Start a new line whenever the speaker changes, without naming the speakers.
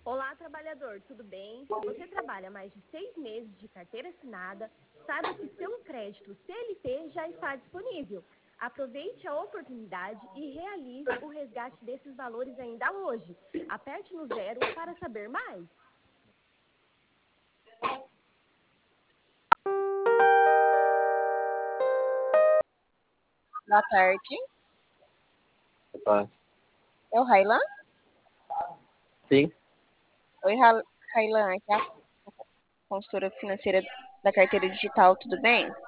Olá, trabalhador, tudo bem? Se você trabalha mais de 6 meses de carteira assinada, saiba que seu crédito CLT já está disponível. Aproveite a oportunidade e realize o resgate desses valores ainda hoje. Aperte no 0 para saber mais.
Boa tarde.
Tá.
É o Railan?
Sim,
Oi, Railan, aqui é a consultora financeira da carteira digital, tudo bem?